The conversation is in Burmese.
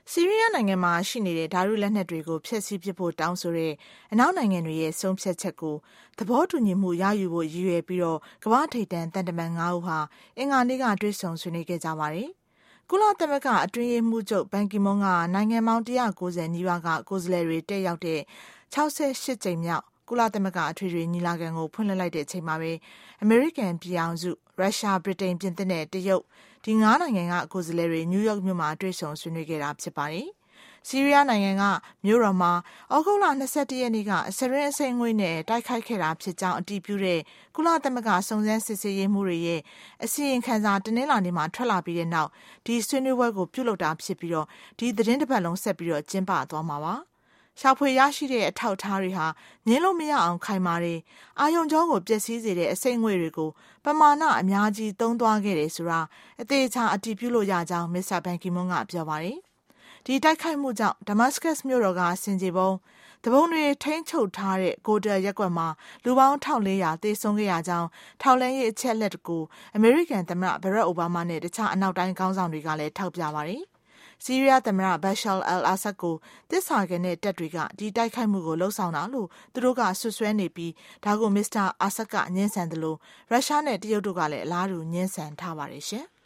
ဆီးရီးယားနိုင်ငံမှာရှိနေတဲ့ဓာတုလက်နက်တွေကိုဖျက်ဆီးပစ်ဖို့တောင်းဆိုတဲ့အနောက်နိုင်ငံတွေရဲ့ဆုံးဖြတ်ချက်ကိုသဘောတူညီမှုရယူဖို့ရည်ရွယ်ပြီးကမ္ဘာ့ထိပ်တန်းသံတမန်5ဦးဟာအင်္ဂါနေ့ကတွေ့ဆုံဆွေးနွေးခဲ့ကြပါတယ်။ကုလသမဂ္ဂအတွင်းရေးမှူးချုပ်ဘန်ကီမွန်းကနိုင်ငံပေါင်း190နီးပါးကကိုယ်စားလှယ်တွေတက်ရောက်တဲ့68ကြိမ်မြောက်ကုလသမဂ္ဂအထွေထွေညီလာခံကိုဖွင့်လှစ်လိုက်တဲ့အချိန်မှာပဲအမေရိကန်ပြည်ထောင်စုရုရှားဗြိတိန်ပြင်သစ်နဲ့တရုတ်ဒီ9နိုင်ငံကကိုယ်စားလှယ်တွေနယူးယောက်မြို့မှာတွေ့ဆုံဆွေးနွေးခဲ့တာဖြစ်ပါတယ်။ဆီးရီးယားနိုင်ငံကမြို့တော်မှာဩဂုတ်လ21ရက်နေ့ကစရင်းအစိမ်းငွေ့နဲ့တိုက်ခိုက်ခဲ့တာဖြစ်ကြောင်းအတည်ပြုတဲ့ကုလသမဂ္ဂစုံစမ်းစစ်ဆေးရေးမှူးတွေရဲ့အစီရင်ခံစာတနင်္လာနေ့မှာထွက်လာပြီးတဲ့နောက်ဒီဆွေးနွေးပွဲကိုပြုလုပ်တာဖြစ်ပြီးဒီသတင်းတစ်ပတ်လုံးဆက်ပြီးကျင်းပသွားမှာပါ။ရှာဖွေရရှိတဲ့အထောက်အထားတွေဟာငင်းလို့မရအောင်ခိုင်မာတယ်။အာယုံကြောကိုပျက်စီးစေတဲ့အစိမ့်ငွေ့တွေကိုပမာဏအများကြီးသုံးသွားခဲ့တယ်ဆိုတာအသေးချာအတည်ပြုလို့ရကြောင်းမစ္စတာဘန်ကီမွန်းကပြောပါတယ်။ဒီတိုက်ခိုက်မှုကြောင့်ဒမတ်စကတ်မြို့တော်ကဆင်ခြေပုံတပုံတွေထိန်းချုပ်ထားတဲ့ဂိုတယ်ရက်ကွက်မှာလူပေါင်း1400သေဆုံးခဲ့ရကြောင်းထောက်လှမ်းရေးအချက်လက်ကိုအမေရိကန်သမ္မတဘရက်အိုဘားမားနဲ့တခြားအနောက်တိုင်းခေါင်းဆောင်တွေကလည်းထောက်ပြပါတယ်။ဆီးရီးယားသမ္မတဘရှာအယ်အာဆတ်ကိုတစ္ဆာကန်တဲ့တပ်တွေကဒီတိုက်ခိုက်မှုကိုလှုံ့ဆော်တာလို့သူတို့ကဆွဆွဲနေပြီးဒါကိုမစ္စတာအာဆတ်ကညှင်းဆန်တယ်လို့ရုရှားနဲ့တရုတ်တို့ကလည်းအလားတူညှင်းဆန်ထားပါတယ်ရှင်။